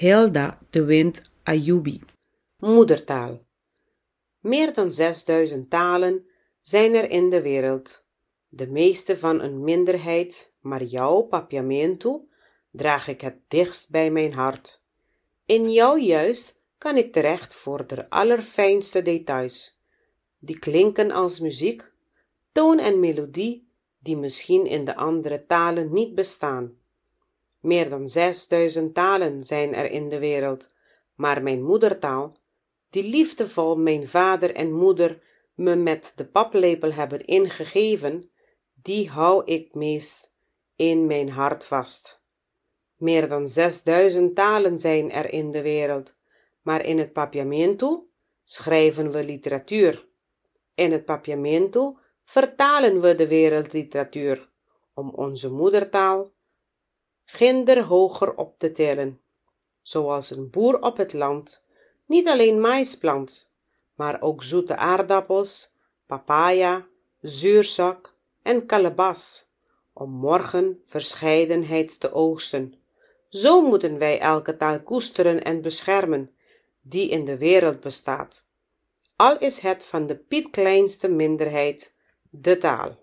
Hilda de Wind Ayubi. Moedertaal. Meer dan 6000 talen zijn er in de wereld. De meeste van een minderheid, maar jouw papiamento draag ik het dichtst bij mijn hart. In jou juist kan ik terecht voor de allerfijnste details. Die klinken als muziek, toon en melodie die misschien in de andere talen niet bestaan. Meer dan 6000 talen zijn er in de wereld, maar mijn moedertaal, die liefdevol mijn vader en moeder me met de paplepel hebben ingegeven, die hou ik meest in mijn hart vast. Meer dan 6000 talen zijn er in de wereld, maar in het papiamento schrijven we literatuur. In het papiamento vertalen we de wereldliteratuur om onze moedertaal ginder hoger op te tillen, zoals een boer op het land niet alleen mais plant, maar ook zoete aardappels, papaya, zuurzak en kalebas, om morgen verscheidenheid te oogsten. Zo moeten wij elke taal koesteren en beschermen, die in de wereld bestaat, al is het van de piepkleinste minderheid, de taal.